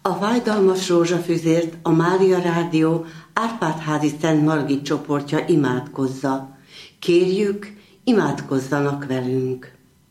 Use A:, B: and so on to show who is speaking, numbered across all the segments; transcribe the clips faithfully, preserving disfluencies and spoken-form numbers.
A: A Fájdalmas Rózsafüzért a Mária Rádió Árpád-házi Szent Margit csoportja imádkozza. Kérjük, imádkozzanak velünk.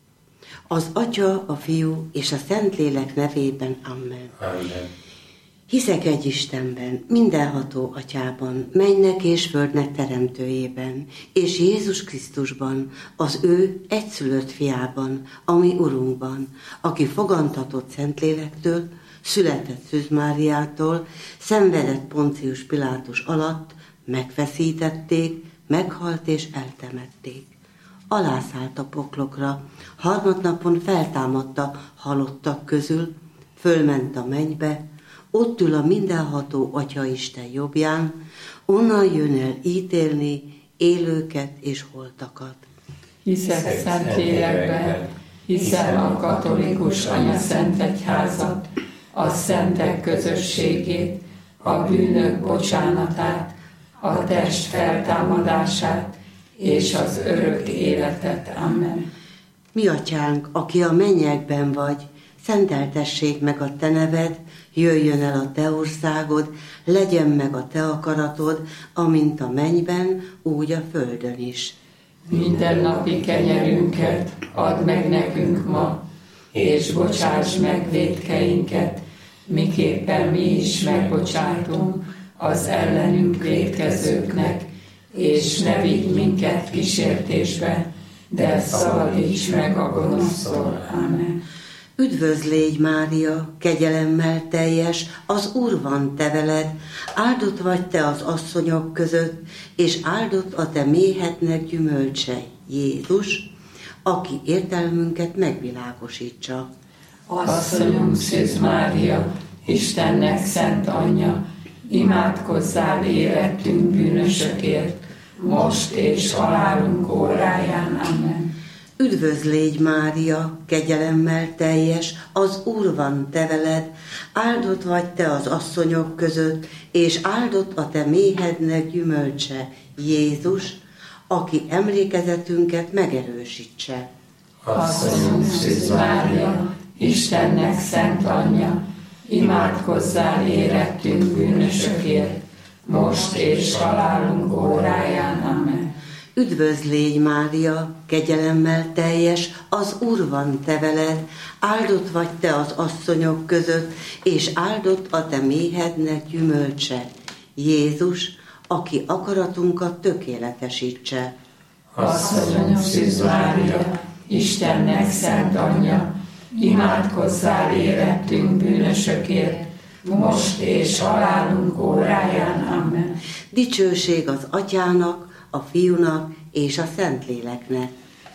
A: Az Atya, a Fiú és a Szentlélek nevében. Amen.
B: Amen.
A: Hiszek egy Istenben, mindenható Atyában, mennek és földnek teremtőjében, és Jézus Krisztusban, az ő egyszülött fiában, ami Urunkban, aki fogantatott Szentlélektől, született Szűz Máriától, szenvedett Poncius Pilátus alatt, megfeszítették, meghalt és eltemették. Alászállt a poklokra, harmadnapon feltámadta halottak közül, fölment a mennybe, ott ül a mindenható Atya Isten jobbján, onnan jön el ítélni élőket és holtakat.
C: Hiszek Szentlélekben, hiszem a katolikus anyaszentegyházat, a szentek közösségét, a bűnök bocsánatát, a test feltámadását és az örök életet. Amen.
A: Mi Atyánk, aki a mennyekben vagy, szenteltessék meg a te neved, jöjjön el a te országod, legyen meg a te akaratod, amint a mennyben, úgy a földön is.
C: Mindennapi kenyerünket add meg nekünk ma, és bocsáss meg vétkeinket, miképpen mi is megbocsátunk az ellenünk vétkezőknek, és ne vigy minket kísértésbe, de szabadíts meg a gonosztól. Amen.
A: Üdvözlégy, Mária, kegyelemmel teljes, az Úr van te veled, áldott vagy te az asszonyok között, és áldott a te méhednek gyümölcse, Jézus, aki értelmünket megvilágosítsa.
C: Asszonyunk Szűz Mária, Istennek szent anyja, imádkozzál érettünk bűnösökért, most és halálunk óráján. Amen.
A: Üdvözlégy, Mária, kegyelemmel teljes, az Úr van te veled, áldott vagy te az asszonyok között, és áldott a te méhednek gyümölcse, Jézus, aki emlékezetünket megerősítse.
C: Asszonyunk Szűz Mária, Istennek szent anyja, imádkozzál érettünk bűnösökért, most és halálunk óráján. Amen.
A: Üdvözlégy, Mária, kegyelemmel teljes, az Úr van te veled, áldott vagy te az asszonyok között, és áldott a te méhednek gyümölcse, Jézus, aki akaratunkat tökéletesítse.
C: Asszonyunk Szűz Mária, Istennek szent anyja, imádkozzál érettünk bűnösökért, most és halálunk óráján. Amen.
A: Dicsőség az Atyának, a Fiúnak és a Szentléleknek.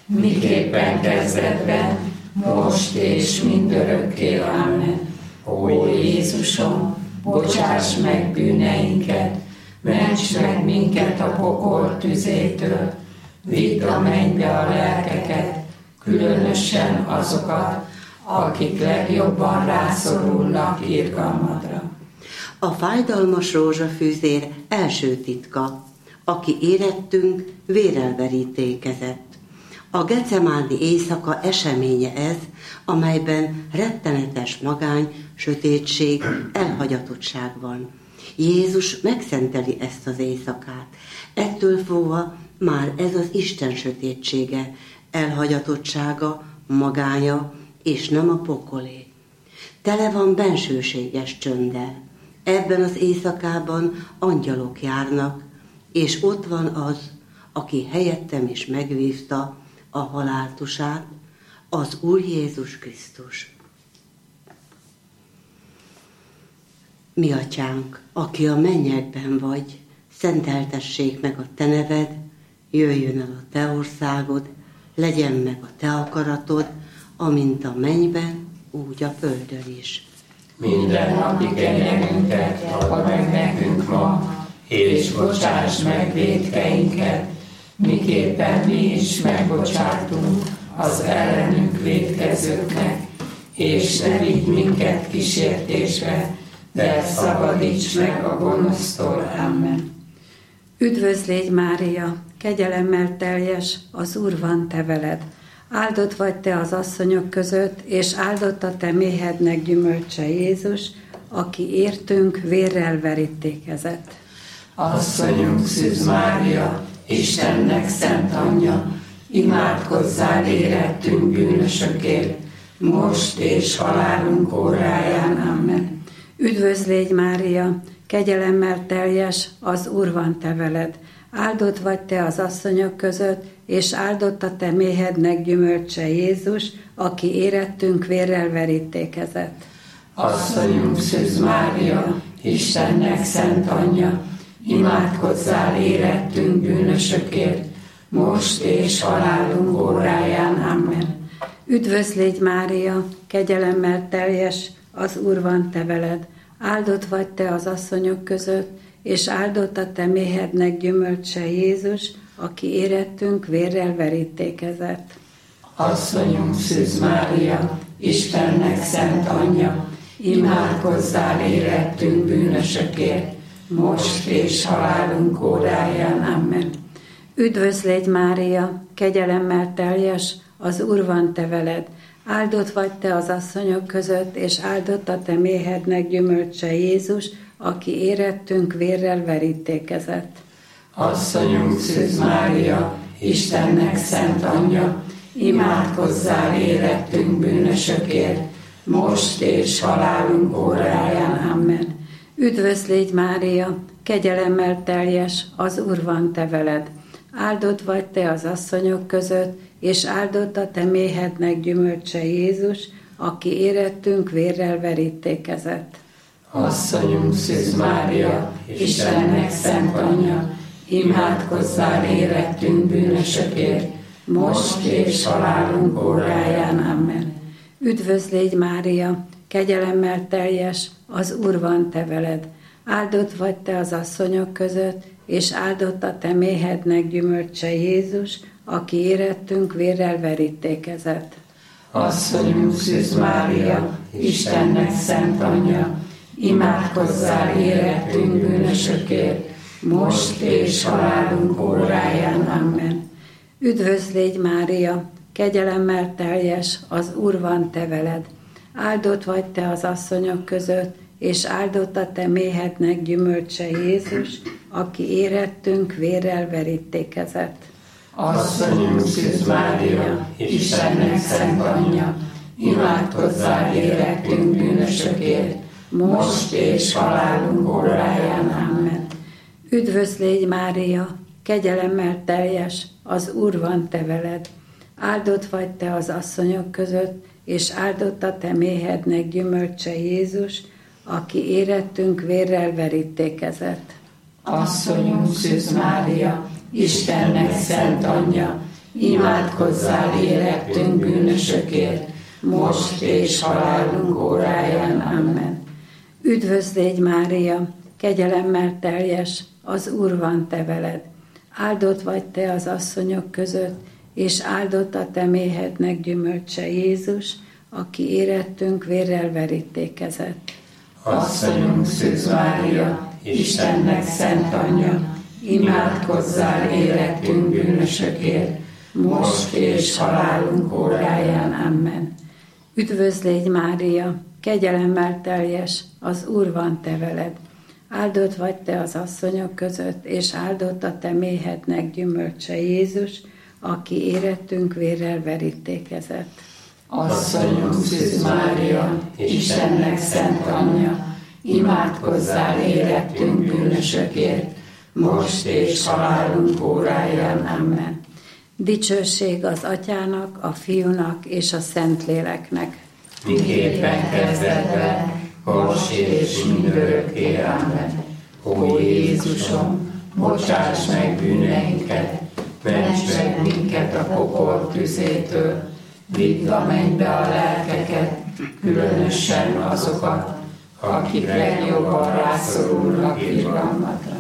C: Miképpen kezdetben, most és mindörökké. Amen. Ó Jézusom, bocsáss meg bűneinket, ments meg minket a pokol tüzétől, vidd a mennybe a lelkeket, különösen azokat, akik legjobban rászorulnak irgalmadra.
A: A Fájdalmas Rózsafűzér első titka, aki érettünk vérrel verítékezett. A gecemáni éjszaka eseménye ez, amelyben rettenetes magány, sötétség, elhagyatottság van. Jézus megszenteli ezt az éjszakát. Ettől fogva már ez az Isten sötétsége, elhagyatottsága, magánya, és nem a pokolé. Tele van bensőséges csönddel. Ebben az éjszakában angyalok járnak, és ott van az, aki helyettem is megvívta a haláltusát, az Úr Jézus Krisztus. Mi Atyánk, aki a mennyekben vagy, szenteltessék meg a te neved, jöjjön el a te országod, legyen meg a te akaratod, amint a mennyben, úgy a földön is.
C: Minden napi kenyerünket add meg nekünk ma, és bocsáss meg vétkeinket, miképpen mi is megbocsátunk az ellenünk vétkezőknek, és ne vigy minket kísértésbe, de szabadíts meg a gonosztól. Amen.
D: Üdvözlégy, Mária, kegyelemmel teljes, az Úr van te veled. Áldott vagy te az asszonyok között, és áldott a te méhednek gyümölcse, Jézus, aki értünk vérrel verítékezett.
C: Asszonyunk Szűz Mária, Istennek szent anyja, imádkozzál érettünk bűnösökért, most és halálunk óráján.
D: Amen. Üdvözl légy, Mária, kegyelemmel teljes, az Úr van te veled. Áldott vagy te az asszonyok között, és áldott a te méhednek gyümölcse Jézus, aki érettünk vérrel verítékezett.
C: Asszonyunk Szűz Mária, Istennek szent anyja, imádkozzál érettünk bűnösökért, most és halálunk óráján. Amen.
D: Üdvözl légy, Mária, kegyelemmel teljes, az Úr van te veled. Áldott vagy te az asszonyok között, és áldott a te méhednek gyümölcse Jézus, aki érettünk vérrel verítékezett.
C: Asszonyunk Szűz Mária, Istennek szent anyja, imádkozzál érettünk bűnösökért, most és halálunk óráján.
D: Amen. Üdvözl légy, Mária, kegyelemmel teljes, az Úr van te veled. Áldott vagy te az asszonyok között, és áldott a te méhednek gyümölcse Jézus, aki érettünk vérrel verítékezett.
C: Asszonyunk Szűz Mária, Istennek szent anyja, imádkozzál érettünk bűnösökért, most és halálunk óráján.
D: Amen. Üdvözl légy, Mária, kegyelemmel teljes, az Úr van te veled. Áldott vagy te az asszonyok között, és áldott a te méhednek gyümölcse Jézus, aki érettünk vérrel verítékezett.
C: Asszonyunk Szűz Mária, Istennek szent anyja, imádkozzál érettünk bűnösökért, most és halálunk óráján.
D: Amen. Üdvözl légy, Mária, kegyelemmel teljes, az Úr van te veled. Áldott vagy te az asszonyok között, és áldott a te méhednek gyümölcse Jézus, aki érettünk vérrel verítékezett.
C: Asszonyunk Szűz Mária, Istennek szent anyja, imádkozzál érettünk bűnösökért, most és halálunk óráján.
D: Amen. Üdvözl légy, Mária, kegyelemmel teljes, az Úr van te veled. Áldott vagy te az asszonyok között, és áldott a te méhednek gyümölcse Jézus, aki érettünk vérrel verítékezett.
C: Asszonyunk Szűz Mária, Istennek szent anyja, imádkozzál érettünk bűnösökért, most és halálunk óráján.
D: Amen. Üdvözl légy, Mária, kegyelemmel teljes, az Úr van te veled. Áldott vagy te az asszonyok között, és áldott a te méhednek gyümölcse Jézus, aki érettünk vérrel verítékezett.
C: Asszonyunk Szűz Mária, Istennek szent anyja, imádkozzál érettünk bűnösökért, most és halálunk óráján.
D: Amen. Üdvözl légy, Mária, kegyelemmel teljes, az Úr van te veled. Áldott vagy te az asszonyok között, és áldott a te méhednek gyümölcse Jézus, aki érettünk vérrel verítékezett.
C: Asszonyunk Szűz Mária, Istennek szent anyja, imádkozzál érettünk bűnösökért, most és halálunk óráján.
D: Amen. Üdvözl légy, Mária, kegyelemmel teljes, az Úr van te veled. Áldott vagy te az asszonyok között, és áldott a te méhednek gyümölcse Jézus, aki érettünk vérrel verítékezett.
C: Asszonyunk Szűz Mária, Istennek szent anyja, imádkozzál érettünk bűnösökért, most és halálunk óráján.
D: Amen. Dicsőség az Atyának, a Fiúnak és a Szentléleknek.
C: Miképpen kezdetben, most és mindörökké. Amen. Ó Jézusom, bocsáss meg bűneinket, ments meg minket a pokol tüzétől, vidd a mennybe a lelkeket, különösen azokat, akik legjobban rászorulnak irgalmatra.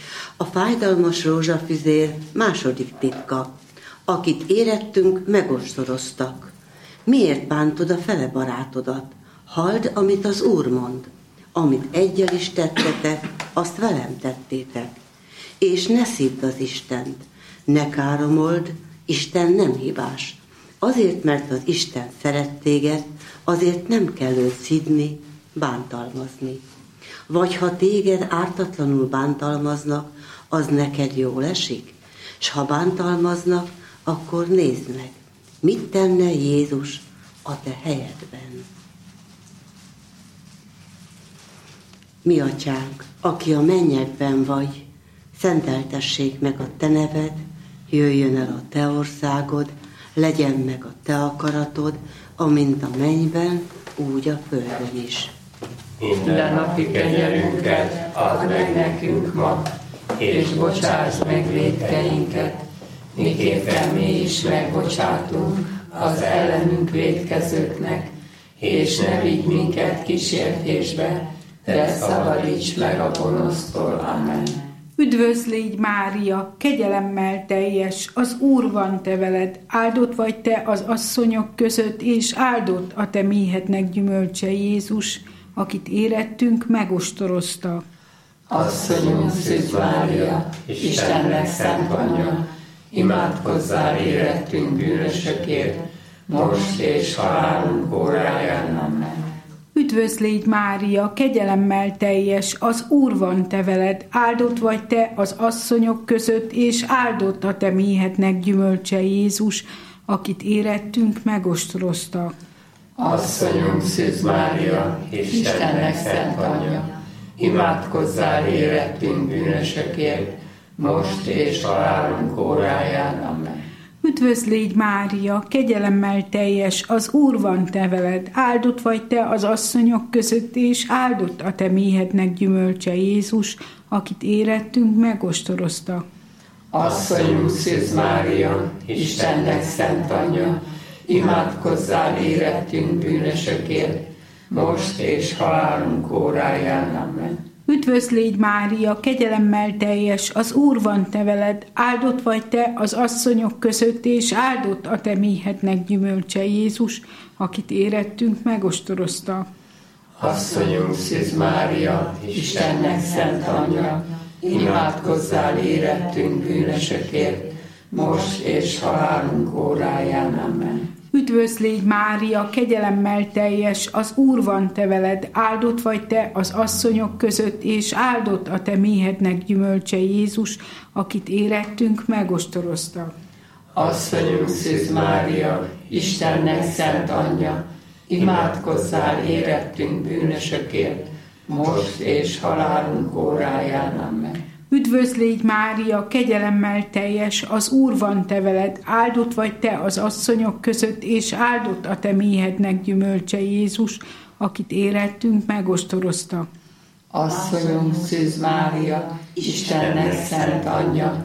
A: A fájdalmas rózsafüzér második titka. Akit érettünk, megosztoroztak. Miért bántod a fele barátodat? Halld, amit az Úr mond. Amit egyel is tettetek, azt velem tettétek. És ne szidd az Istent. Ne káromold, Isten nem hibás. Azért, mert az Isten szeret téged, azért nem kell őt szidni, bántalmazni. Vagy ha téged ártatlanul bántalmaznak, az neked jól esik? S ha bántalmaznak, akkor nézd meg, mit tenne Jézus a te helyedben. Mi atyánk, aki a mennyekben vagy, szenteltessék meg a te neved, jöjjön el a te országod, legyen meg a te akaratod, amint a mennyben, úgy a földön is.
C: Minden napi kenyerünket add meg nekünk ma, és bocsáss meg vétkeinket, miképpen mi is megbocsátunk az ellenünk vétkezőknek, és ne vigy minket kísértésbe, de szabadíts meg a gonosztól. Amen.
B: Üdvözl légy, Mária, kegyelemmel teljes, az Úr van te veled, áldott vagy te az asszonyok között, és áldott a te méhednek gyümölcse, Jézus, akit érettünk, megostorozta.
C: Asszonyunk Szűz Mária, Istennek szent anyja, imádkozzál érettünk bűnösökért, most és halálunk óráján. Amen.
B: Üdvözl légy, Mária, kegyelemmel teljes, az Úr van te veled, áldott vagy te az asszonyok között, és áldott a te méhednek gyümölcse, Jézus, akit érettünk, megostorozta.
C: Asszonyunk Szűz Mária, Istennek szent anyja, imádkozzál érettünk bűnösökért, most és halálunk óráján. Amen.
B: Üdvözl légy, Mária, kegyelemmel teljes, az Úr van te veled, áldott vagy te az asszonyok között, és áldott a te méhednek gyümölcse, Jézus, akit érettünk, megostorozta.
C: Asszonyunk Szűz Mária, Istennek szent anyja, imádkozzál érettünk bűnösökért, most és halálunk óráján. Amen.
B: Üdvözl légy, Mária, kegyelemmel teljes, az Úr van te veled, áldott vagy te az asszonyok között, és áldott a te méhednek gyümölcse, Jézus, akit érettünk, megostorozta.
C: Asszonyunk Szűz Mária, Istennek szent anyja, imádkozzál érettünk bűnösökért, most és halálunk óráján. Amen.
B: Üdvözl légy, Mária, kegyelemmel teljes, az Úr van te veled, áldott vagy te az asszonyok között, és áldott a te méhednek gyümölcse, Jézus, akit érettünk, megostorozta.
C: Asszonyunk Szűz Mária, Istennek szent anyja, imádkozzál érettünk bűnösökért, most és halálunk óráján. Amen.
B: Üdvözl légy, Mária, kegyelemmel teljes, az Úr van te veled, áldott vagy te az asszonyok között, és áldott a te méhednek gyümölcse, Jézus, akit érettünk, megostorozta.
C: Asszonyunk Szűz Mária, Istennek szent anyja,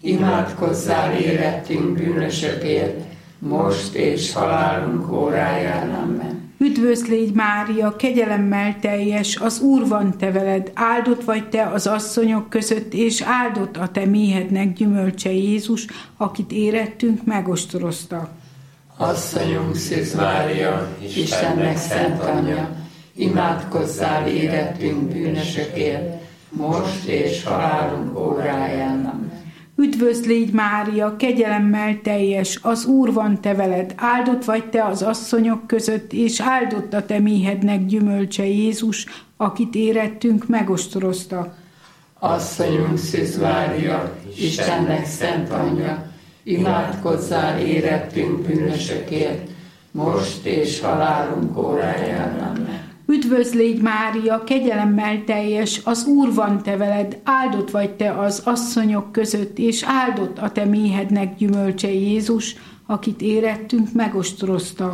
C: imádkozzál érettünk bűnösökért, most és halálunk óráján. Amen.
B: Üdvözl légy, Mária, kegyelemmel teljes, az Úr van te veled, áldott vagy te az asszonyok között, és áldott a te méhednek gyümölcse, Jézus, akit érettünk, megostorozta.
C: Asszonyunk Szűz Mária, Istennek szent anyja, imádkozzál érettünk bűnösökért, most és halálunk óráján. Amen.
B: Üdvözl légy, Mária, kegyelemmel teljes, az Úr van te veled, áldott vagy te az asszonyok között, és áldott a te méhednek gyümölcse, Jézus, akit érettünk, megostorozta.
C: Asszonyunk Szűz Mária, Istennek szent anyja, imádkozzál érettünk bűnösökért, most és halálunk óráján. Amen.
B: Üdvözl légy, Mária, kegyelemmel teljes, az Úr van te veled, áldott vagy te az asszonyok között, és áldott a te méhednek gyümölcse, Jézus, akit érettünk, megostorozta.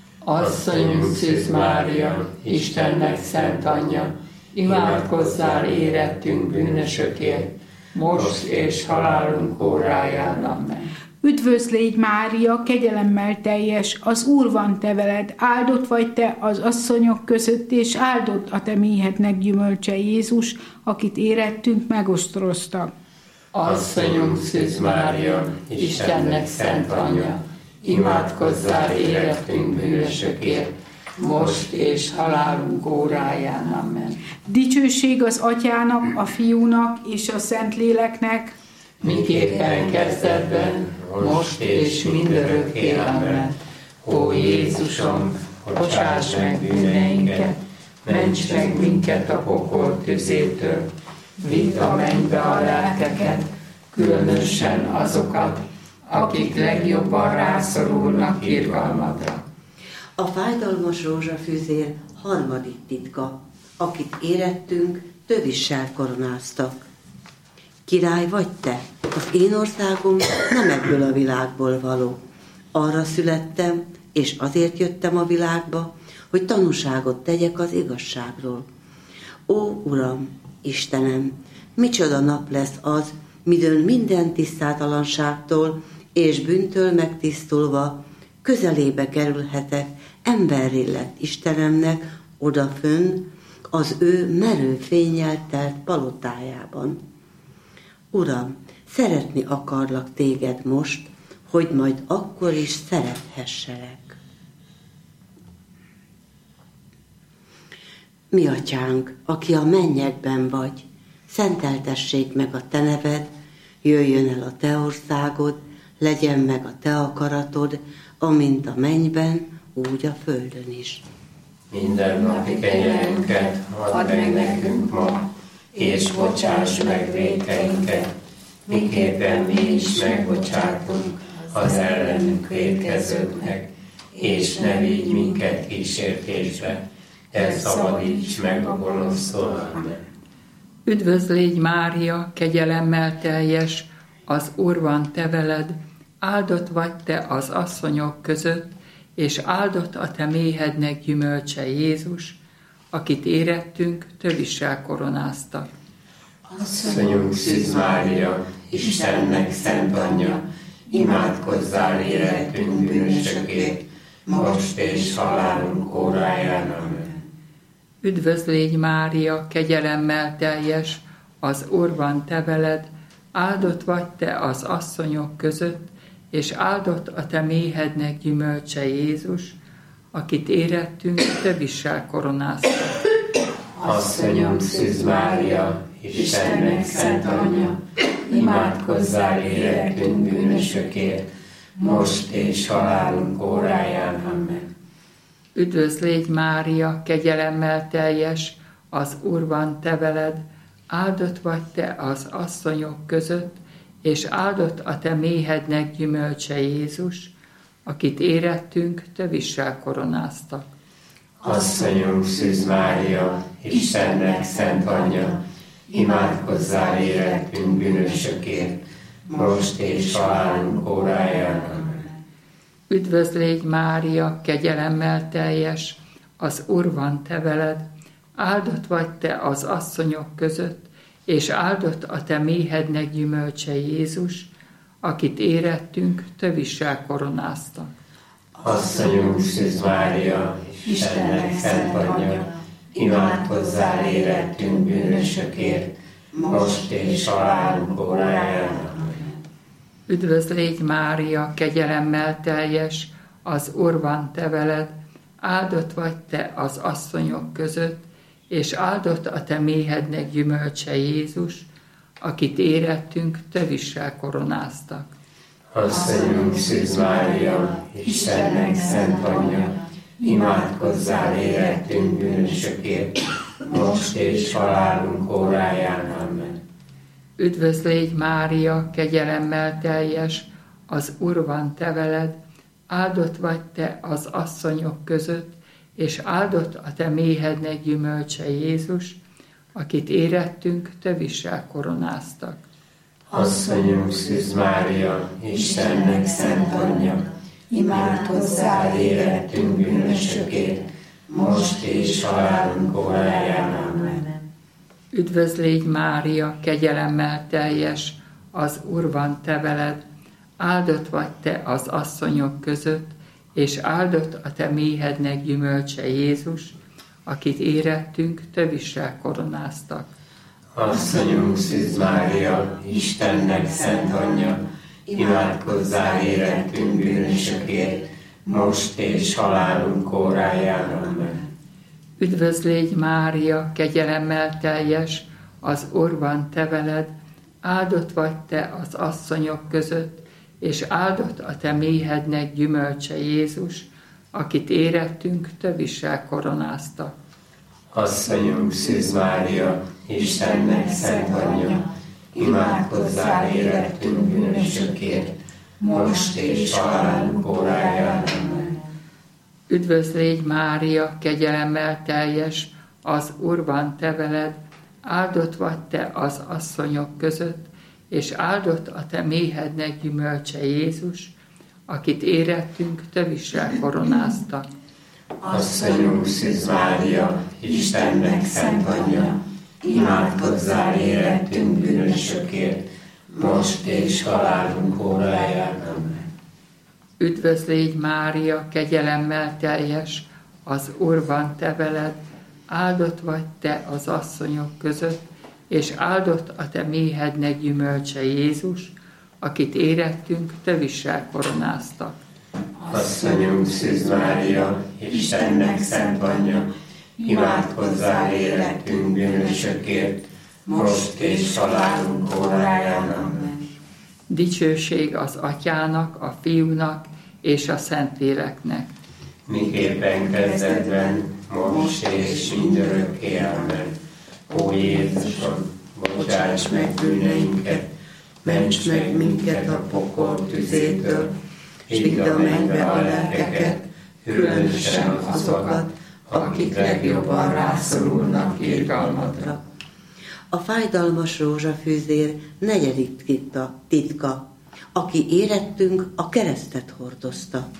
C: Asszonyunk Szűz Mária, Istennek szent anyja, imádkozzál érettünk bűnösökért, most és halálunk óráján. Amen.
B: Üdvözl légy, Mária, kegyelemmel teljes, az Úr van te veled, áldott vagy te az asszonyok között, és áldott a te méhednek gyümölcse, Jézus, akit érettünk, megostorozta.
C: Asszonyunk Szűz Mária, Istennek szent anyja, imádkozzál érettünk bűnösökért, most és halálunk óráján. Amen.
B: Dicsőség az Atyának, a Fiúnak és a Szentléleknek,
C: miképpen kezdetben, most és mindörökké. Amen. Ó Jézusom, bocsáss meg bűneinket, Ments meg minket a pokol tüzétől, vidd a mennybe a lelkeket, különösen azokat, akik legjobban rászorulnak irgalmadra.
A: A fájdalmas rózsafűzér harmadik titka, akit érettünk, tövissel koronáztak. Király vagy te, az én országom nem ebből a világból való. Arra születtem, és azért jöttem a világba, hogy tanúságot tegyek az igazságról. Ó, Uram, Istenem, micsoda nap lesz az, midőn minden tisztátalanságtól és bűntől megtisztulva közelébe kerülhetek emberré lett Istenemnek odafönn az ő merő fénnyel telt palotájában. Uram, szeretni akarlak téged most, hogy majd akkor is szerethesselek. Mi atyánk, aki a mennyekben vagy, szenteltessék meg a te neved, jöjjön el a te országod, legyen meg a te akaratod, amint a mennyben, úgy a földön is.
C: Minden napi kenyerünket add meg nekünk ma, és bocsáss meg vétkeinket, miképpen mi is megbocsátunk az ellenünk vétkezőknek, és ne vigy minket kísértésbe, de szabadíts meg a gonosztól. Amen.
E: Üdvözl légy Mária, kegyelemmel teljes, az Úr van te veled, áldott vagy te az asszonyok között, és áldott a te méhednek gyümölcse Jézus, akit érettünk, tövissel koronáztak.
C: Asszonyunk Szűz Mária, Istennek szent anyja, imádkozzál érettünk bűnösökért, most és halálunk óráján. Amen.
E: Üdvözl légy Mária, kegyelemmel teljes, az Úr van te veled, áldott vagy te az asszonyok között, és áldott a te méhednek gyümölcse Jézus, akit érettünk, tövissel koronáztak.
C: Asszonyom Szűz Mária, Istennek szent anyja, imádkozzál érettünk bűnösökért, most és halálunk óráján. Amen.
E: Üdvözl légy Mária, kegyelemmel teljes, az Úr van te veled, áldott vagy te az asszonyok között, és áldott a te méhednek gyümölcse Jézus, akit érettünk, tövissel koronáztak.
C: Asszonyunk Szűz Mária, Istennek szent anyja, imádkozzál érettünk bűnösökért, most és halálunk óráján. Amen.
E: Üdvözl légy Mária, kegyelemmel teljes, az Úr van te veled, áldott vagy te az asszonyok között, és áldott a te méhednek gyümölcse Jézus, akit érettünk, tövissel koronáztak.
C: Asszonyunk Szűz Mária, Istennek szent anyja, imádkozzál érettünk bűnösökért, most és halálunk óráján. Amen.
E: Üdvözl légy Mária, kegyelemmel teljes, az Úr van te veled, áldott vagy te az asszonyok között, és áldott a te méhednek gyümölcse Jézus, akit érettünk, tövissel koronáztak.
C: Asszonyunk Szűz Mária, Istennek szent anyja, imádkozzál érettünk bűnösökért, most és halálunk óráján. Amen.
E: Üdvözl légy Mária, kegyelemmel teljes, az Úr van te veled, áldott vagy te az asszonyok között, és áldott a te méhednek gyümölcse Jézus, akit érettünk, tövissel koronáztak.
C: Asszonyunk Szűz Mária, Istennek szent anyja, imádkozzál érettünk bűnösökért, most és halálunk óráján. Amen.
E: Üdvözl légy Mária, kegyelemmel teljes, az Úr van te veled, áldott vagy te az asszonyok között, és áldott a te méhednek gyümölcse Jézus, akit érettünk, tövissel koronáztak.
C: Asszonyunk Szűz Mária, Istennek szent anyja, imádkozzál érettünk bűnösökért, most és halálunk óráján. Amen.
E: Üdvözl légy Mária, kegyelemmel teljes, az Úr van te veled, áldott vagy te az asszonyok között, és áldott a te méhednek gyümölcse Jézus, akit érettünk, tövissel koronáztak.
C: Asszonyunk Szűz Mária, Istennek szent anyja, imádkozzál érettünk bűnösökért, most és halálunk óráján. Amen.
E: Üdvözl légy Mária, kegyelemmel teljes, az Úr van te veled, áldott vagy te az asszonyok között, és áldott a te méhednek gyümölcse Jézus, akit érettünk tövissel koronáztak.
C: Asszonyunk Szűz Mária, Istennek szent anyja, imádkozzál érettünk bűnösökért, most és halálunk óráján. Amen.
E: Üdvözl légy Mária, kegyelemmel teljes, az Úr van te veled, áldott vagy te az asszonyok között, és áldott a te méhednek gyümölcse Jézus, akit érettünk tövissel koronáztak.
C: Asszonyunk Szűz Mária, Istennek szent anyja, imádkozzál érettünk bűnösökért, most és halálunk óráján. Amen.
E: Dicsőség az Atyának, a Fiúnak és a Szentléleknek.
C: Miképpen kezdetben, most és mindörökké. Amen. Ó Jézusom, bocsáss meg bűneinket, ments meg minket a pokol tüzétől, és vidd a mennybe a lelkeket, különösen azokat, akik legjobban rászorulnak irgalmadra.
A: A fájdalmas rózsafűzér negyedik titka, titka, aki érettünk, a keresztet hordozta.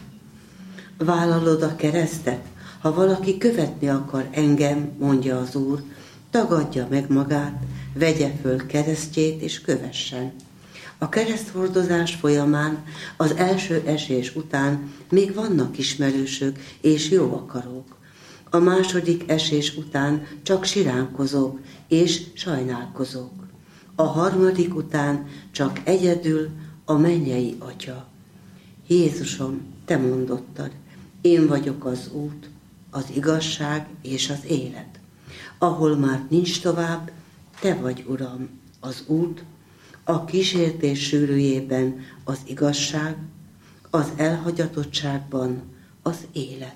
A: Vállalod a keresztet? Ha valaki követni akar engem, mondja az Úr, tagadja meg magát, vegye föl keresztjét és kövessen. A kereszthordozás folyamán, az első esés után még vannak ismerősök és jó akarók. A második esés után csak siránkozók és sajnálkozók. A harmadik után csak egyedül a mennyei Atya. Jézusom, te mondottad, én vagyok az út, az igazság és az élet. Ahol már nincs tovább, te vagy, Uram, az út, a kísértés sűrűjében az igazság, az elhagyatottságban az élet.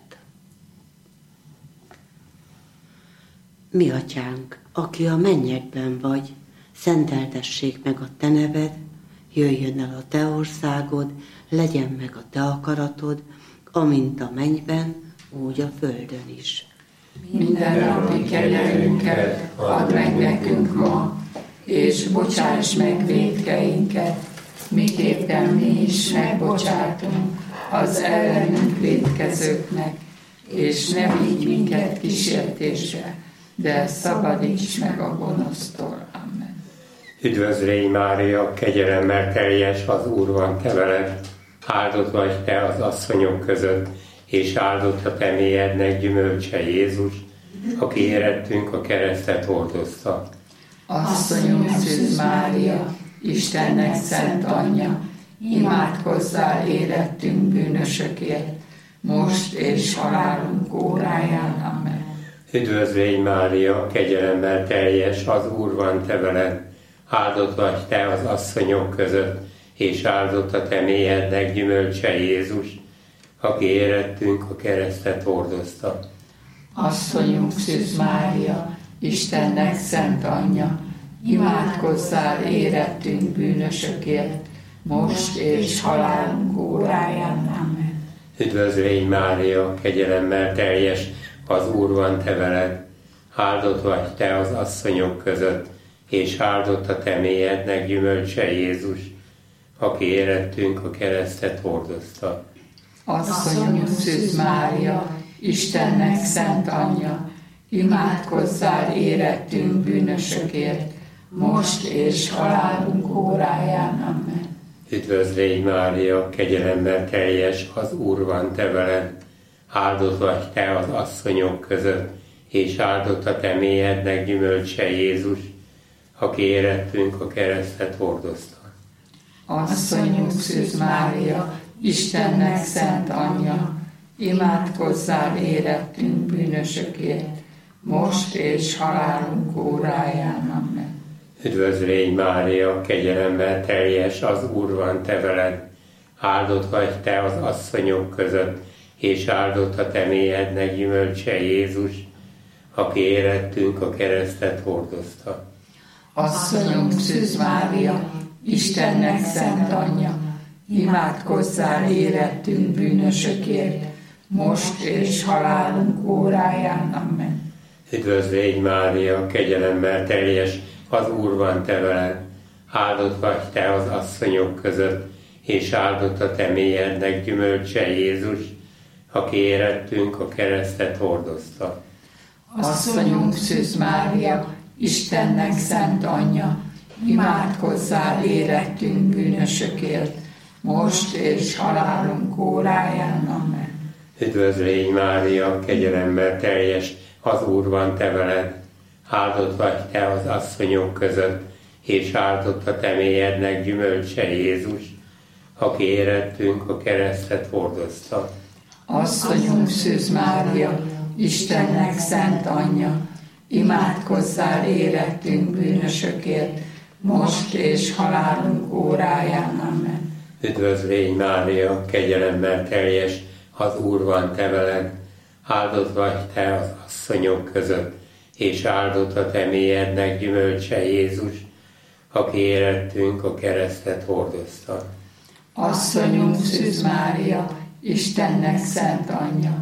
A: Mi Atyánk, aki a mennyekben vagy, szenteltessék meg a te neved, jöjjön el a te országod, legyen meg a te akaratod, amint a mennyben, úgy a földön is.
C: Mindennapi kenyerünket add meg nekünk ma, és bocsáss meg vétkeinket, miképpen mi is megbocsátunk az ellenünk vétkezőknek, és ne vigy minket kísértésbe, de szabadíts meg a gonosztól. Amen.
F: Üdvözl légy Mária, kegyelemmel teljes, az Úr van te veled, áldott vagy te az asszonyok között, és áldott a te méhednek gyümölcse Jézus, aki érettünk a keresztet hordozta.
C: Asszonyunk Szűz Mária, Istennek szent anyja, imádkozzál érettünk bűnösökért, most és halálunk óráján. Amen.
F: Üdvözl légy Mária, kegyelemmel teljes, az Úr van te veled, áldott vagy te az asszonyok között, és áldott a te méhednek gyümölcse Jézus, aki érettünk a keresztet hordozta.
C: Asszonyunk Szűz Mária, Istennek szent anyja, imádkozzál érettünk bűnösökért, most és halálunk óráján. Amen.
F: Üdvözl légy Mária, kegyelemmel teljes, az Úr van te veled, áldott vagy te az asszonyok között, és áldott a te méhednek gyümölcse Jézus, aki érettünk a keresztet hordozta.
C: Asszonyunk Szűz Mária, Istennek szent anyja, imádkozzál érettünk bűnösökért, most és halálunk óráján. Amen.
F: Üdvözl légy Mária, kegyelemmel teljes, az Úr van te veled, áldott vagy te az asszonyok között, és áldott a te méhednek gyümölcse Jézus, aki érettünk a keresztet hordozta.
C: Asszonyunk Szűz Mária, Istennek szent anyja, imádkozzál érettünk bűnösökért, most és halálunk óráján. Amen.
F: Üdvözl légy Mária, kegyelemmel teljes, az Úr van te veled, áldott vagy te az asszonyok között, és áldott a te méhednek gyümölcse Jézus, aki érettünk a keresztet hordozta.
E: Asszonyunk Szűz Mária, Istennek szent anyja, imádkozzál érettünk bűnösökért, most és halálunk óráján. Amen.
F: Üdvözlégy Mária, kegyelemmel teljes, az Úr van te veled. Áldott vagy te az asszonyok között, és áldott a te mélyednek gyümölcse Jézus, aki érettünk a keresztet hordozta.
E: Asszonyunk Szűz Mária, Istennek szent anyja, imádkozzál érettünk bűnösökért, most és halálunk óráján. Amen.
F: Üdvözlégy Mária, kegyelemmel teljes, az Úr van te veled. Áldott vagy te az asszonyok között, és áldott a te mélyednek gyümölcse Jézus, aki érettünk a keresztet hordozta.
E: Asszonyunk Szűz Mária, Istennek szent anyja, imádkozzál érettünk bűnösökért, most és halálunk óráján. Amen.
F: Üdvözlégy Mária, kegyelemmel teljes, az Úr van te veled. Áldott vagy te az asszonyok között, és áldott a te mélyednek gyümölcse Jézus, aki érettünk a keresztet hordozta.
E: Asszonyunk Szűz Mária, Istennek szent anyja,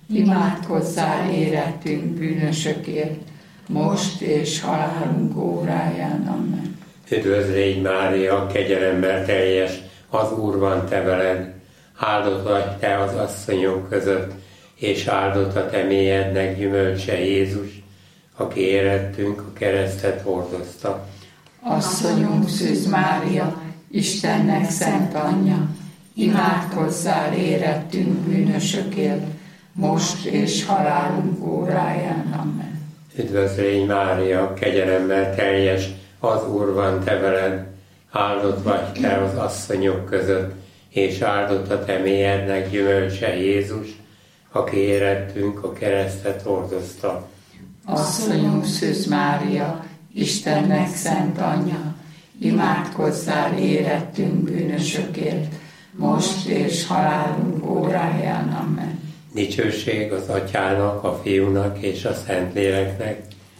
E: imádkozzál érettünk bűnösökért, most és halálunk óráján. Amen.
F: Üdvözlégy Mária, kegyelemmel teljes, az Úr van te veled. Áldott vagy te az asszonyok között, és áldott a te mélyednek gyümölcse Jézus, aki érettünk a keresztet hordozta.
E: Asszonyunk Szűz Mária, Istennek szent anyja, imádkozzál érettünk bűnösökért, most és halálunk óráján. Amen.
F: Üdvözlégy Mária, kegyelemmel teljes, az Úr van te veled. Áldott vagy te az asszonyok között, és áldott a te mélyednek gyümölcse Jézus, aki érettünk a keresztet hordozta.
E: Asszonyunk Szűz Mária, Istennek szent anyja, imádkozzál érettünk bűnösökért, most és halálunk óráján. Amen.
F: Dicsőség az Atyának, a Fiúnak és a Szentléleknek,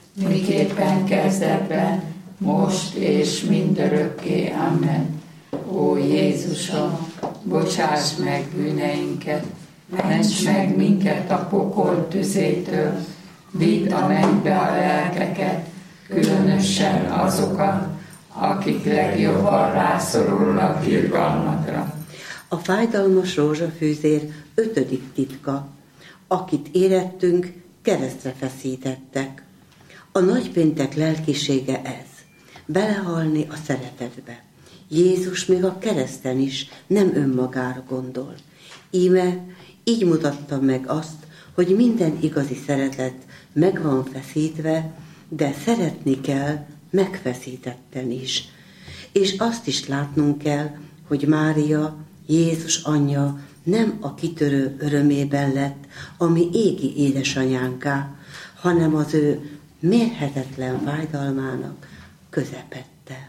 E: miképpen kezdetben, most és mindörökké. Amen. Ó Jézusom, bocsáss meg bűneinket, ments meg minket a pokol tüzétől, vidd a mennybe a lelkeket, különösen azokat, akik legjobban rászorulnak irgalmadra.
A: A fájdalmas rózsafűzér ötödik titka, akit érettünk, keresztre feszítettek. A nagypéntek lelkisége ez, belehalni a szeretetbe. Jézus még a kereszten is nem önmagára gondol. Íme így mutatta meg azt, hogy minden igazi szeretet meg van feszítve, de szeretni kell megfeszítetten is. És azt is látnunk kell, hogy Mária, Jézus anyja nem a kitörő örömében lett, ami égi édesanyánká, hanem az ő mérhetetlen fájdalmának közepette.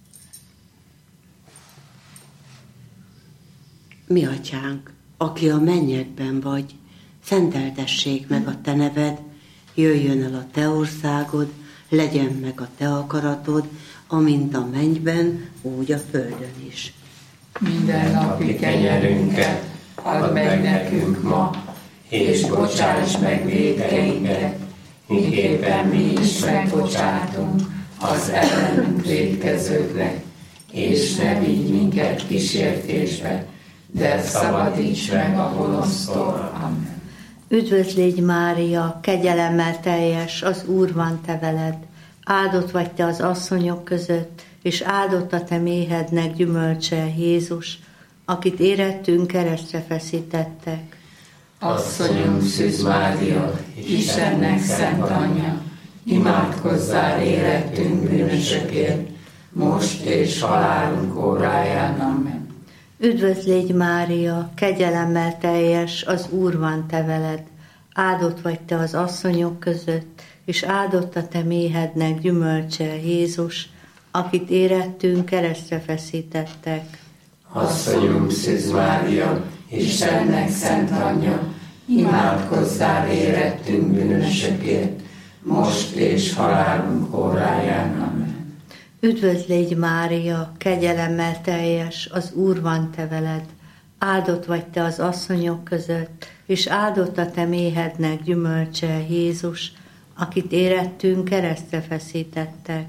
A: Mi atyánk, aki a mennyekben vagy, szenteltessék meg a te neved, jöjjön el a te országod, legyen meg a te akaratod, amint a mennyben, úgy a földön is.
C: Minden napi kenyerünket add meg nekünk ma, és bocsáss meg vétkeinket, miképpen mi is megbocsátunk az ellenünk vétkezőknek, és ne vigy minket kísértésbe, de szabadíts meg a gonosztól. Amen.
G: Üdvözlégy Mária, kegyelemmel teljes, az Úr van te veled. Áldott vagy te az asszonyok között, és áldott a te méhednek gyümölcse Jézus, akit érettünk keresztre feszítettek.
C: Asszonyunk Szűz Mária, Istennek szent anyja, imádkozzál érettünk bűnösökért, most és halálunk óráján. Amen.
G: Üdvözlégy Mária, kegyelemmel teljes, az Úr van te veled. Áldott vagy te az asszonyok között, és áldott a te méhednek gyümölcse Jézus, akit érettünk keresztre feszítettek.
C: Asszonyunk Szűz Mária, Istennek szent anyja, imádkozzál érettünk bűnösökért, most és halálunk óráján. Amen.
G: Üdvözl légy Mária, kegyelemmel teljes, az Úr van te veled, áldott vagy te az asszonyok között, és áldott a te méhednek gyümölcse, Jézus, akit érettünk, keresztre feszítettek.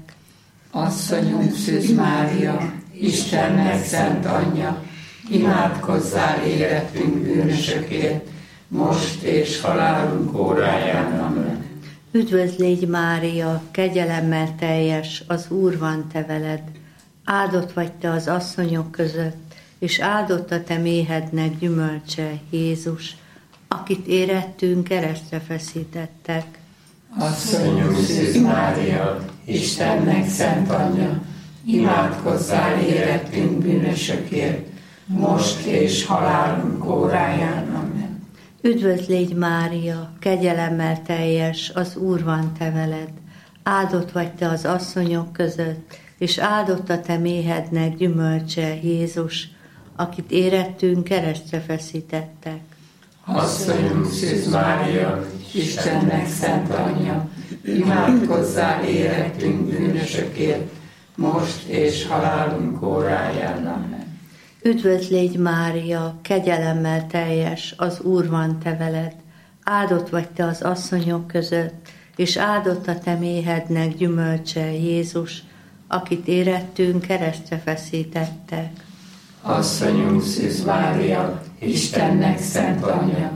C: Asszonyunk Szűz Mária, Istennek szent anyja, imádkozzál érettünk bűnösökért, most és halálunk óráján. Amen.
G: Üdvözl légy Mária, kegyelemmel teljes, az Úr van te veled, áldott vagy te az asszonyok között, és áldott a te méhednek gyümölcse, Jézus, akit érettünk, keresztre feszítettek.
C: Asszonyunk Szűz Mária, Istennek szent anyja, imádkozzál érettünk bűnösökért, most és halálunk óráján. Amen.
G: Üdvözl légy Mária, kegyelemmel teljes, az Úr van te veled, áldott vagy te az asszonyok között, és áldott a te méhednek gyümölcse, Jézus, akit érettünk, keresztre feszítettek.
C: Asszonyunk Szűz Mária, Istennek szent anyja, imádkozzál érettünk bűnösökért, most és halálunk óráján. Amen.
G: Üdvözl légy Mária, kegyelemmel teljes, az Úr van te veled, áldott vagy te az asszonyok között, és áldott a te méhednek gyümölcse, Jézus, akit érettünk, keresztre feszítettek.
C: Asszonyunk Szűz Mária, Istennek szent anyja,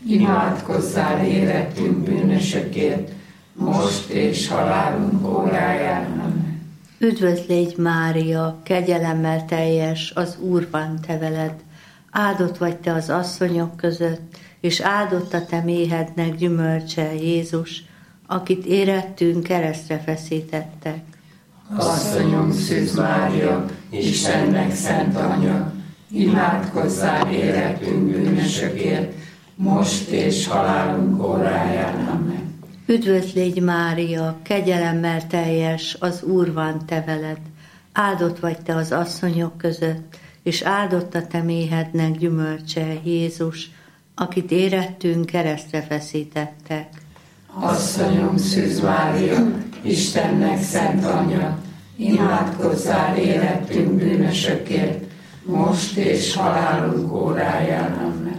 C: imádkozzál érettünk bűnösökért, most és halálunk óráján. Amen.
G: Üdvözl légy Mária, kegyelemmel teljes, az Úr van te veled, áldott vagy te az asszonyok között, és áldott a te méhednek gyümölcse, Jézus, akit érettünk, keresztre feszítettek.
C: Asszonyunk Szűz Mária, Istennek szent anyja, imádkozzál érettünk bűnösökért, most és halálunk óráján. Amen.
G: Üdvözl légy Mária, kegyelemmel teljes, az Úr van te veled, áldott vagy te az asszonyok között, és áldott a te méhednek gyümölcse, Jézus, akit érettünk, keresztre feszítettek.
C: Asszonyunk Szűz Mária, Istennek szent anyja, imádkozzál érettünk bűnösökért, most és halálunk óráján. Amen.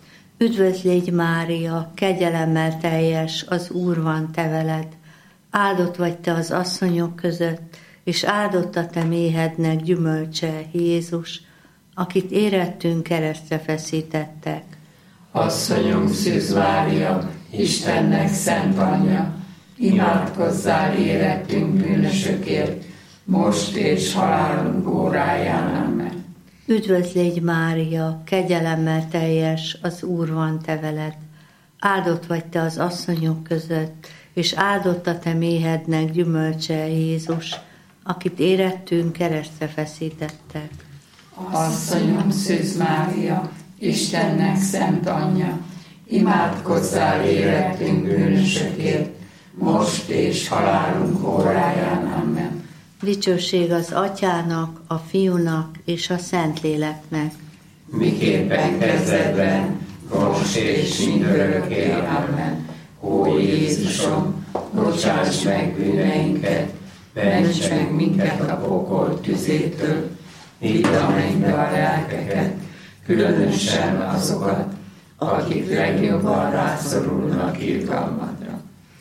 G: Üdvözl légy Mária, kegyelemmel teljes, az Úr van te veled, áldott vagy te az asszonyok között, és áldott a te méhednek gyümölcse, Jézus, akit érettünk, keresztre feszítettek.
C: Asszonyunk Szűz Mária, Istennek szent anyja, imádkozzál érettünk bűnösökért, most és halálunk óráján. Amen.
G: Üdvözl légy Mária, kegyelemmel teljes, az Úr van te veled, áldott vagy te az asszonyok között, és áldott a te méhednek gyümölcse, Jézus, akit érettünk, keresztre feszítettek.
C: Asszonyunk Szűz Mária, Istennek szent anyja, imádkozzál érettünk bűnösökért, most és halálunk óráján. Amen.
G: Dicsőség az Atyának, a Fiúnak és a Szentléleknek.
C: Miképpen kezdetben, most és mindörökké. Amen. Ó Jézusom, bocsáss meg bűneinket, ments meg minket a pokol tüzétől, vidd a mennybe a lelkeket, különösen azokat, akik legjobban rászorulnak irgalmadra.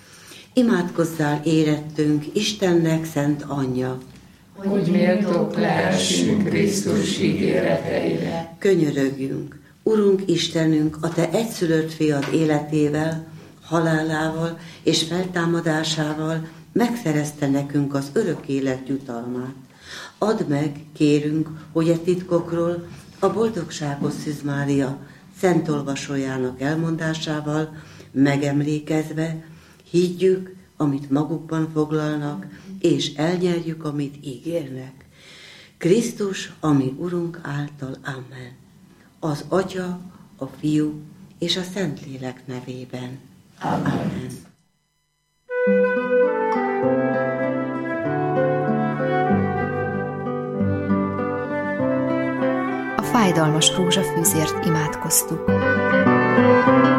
A: Imádkozzál érettünk, Istennek szent anyja,
C: hogy méltók lehessünk Krisztus ígéreteire.
A: Könyörögjünk, Urunk Istenünk, a te egyszülött fiad életével, halálával és feltámadásával megszerezte nekünk az örök élet jutalmát. Add meg, kérünk, hogy a titkokról a boldogságos Szűz Mária szent olvasójának elmondásával megemlékezve higgyük, amit magukban foglalnak, és elnyerjük, amit ígérnek. Krisztus, ami Urunk által, amen. Az Atya, a Fiú és a Szentlélek nevében. Amen. Amen.
H: A fájdalmas rózsafűzért imádkoztuk.